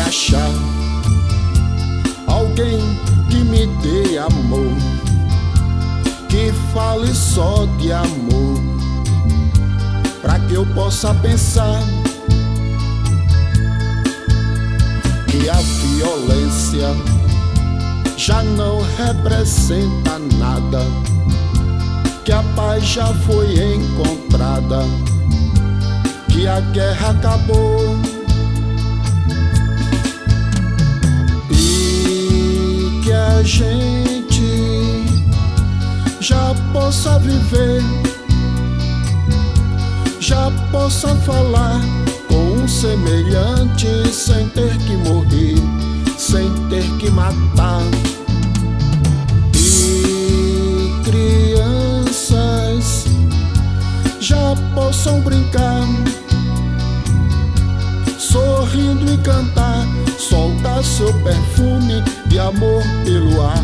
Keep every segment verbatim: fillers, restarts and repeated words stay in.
achar alguém que me dê amor, que fale só de amor, pra que eu possa pensar que a violência já não representa nada, que a paz já foi encontrada, que a guerra acabou e que a gente já possa viver, já possa falar com um semelhante sem ter que morrer, sem ter que matar. E crianças já possam brincar, sorrindo e cantar, soltar seu perfume de amor pelo ar.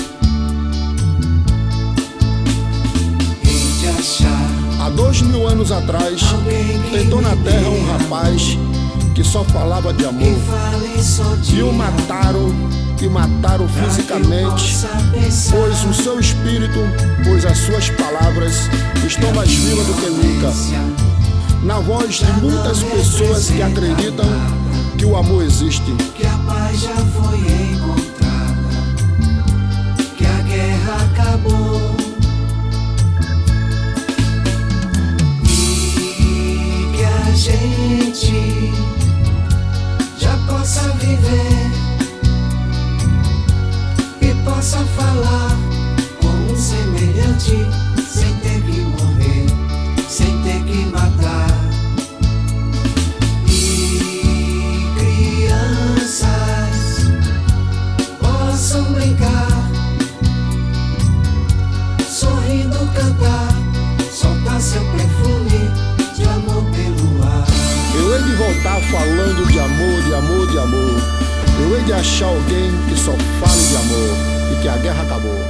Há dois mil anos atrás, tentou na terra um rapaz que só falava de amor, e o mataram, e mataram fisicamente, pois o seu espírito, pois as suas palavras estão mais vivas do que nunca, na voz de muitas pessoas que acreditam que o amor existe, que a paz já foi encontrada, que a guerra acabou e que a gente já possa viver e possa falar com um semelhante sem ter que morrer, sem ter que matar. E crianças possam brincar, sorrindo cantar, soltar seu perfume de amor pelo ar. Eu hei de voltar falando de amor, de amor, de amor. Eu hei de achar alguém que só fale de amor e que a guerra acabou.